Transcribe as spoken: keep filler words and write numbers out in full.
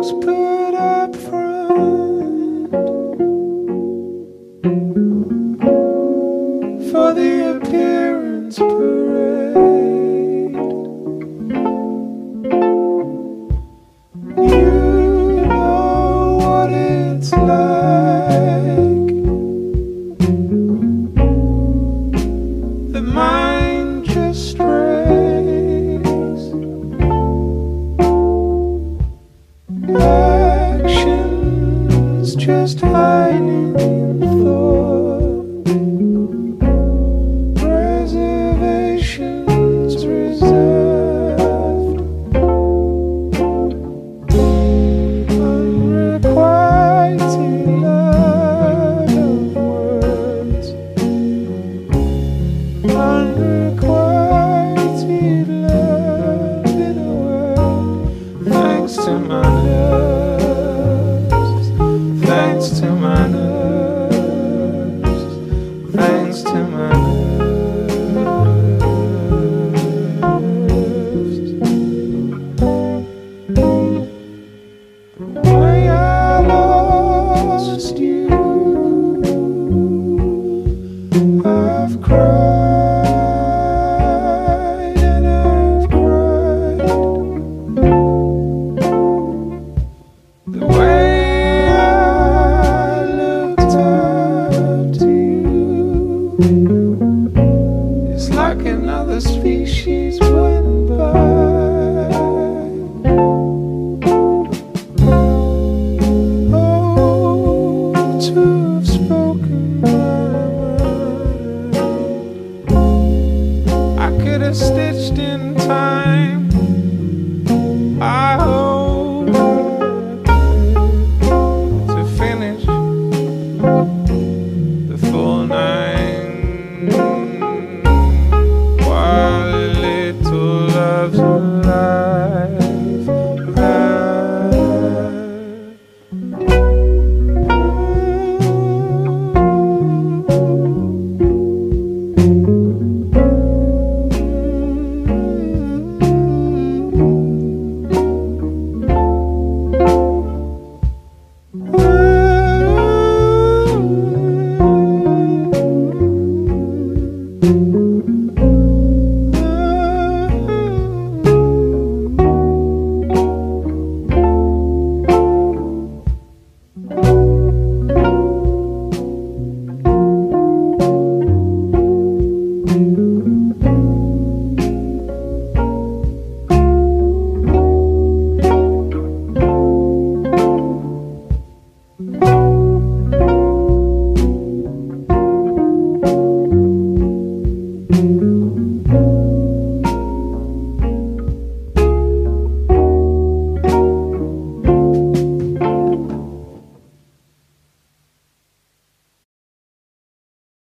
was put up front for the appearance parade. You know what it's like. The mind just strays. Actions just hiding in thought. Reservations reserved. Unrequited love of words. Unrequited love in a word. Thanks to my nerves. Thanks to my nerves. Thanks to my nerves. Why I lost you, I've cried and I've cried. The way I looked up to you is like another species went by. Oh, to have spoken my mind, I could have stitched in time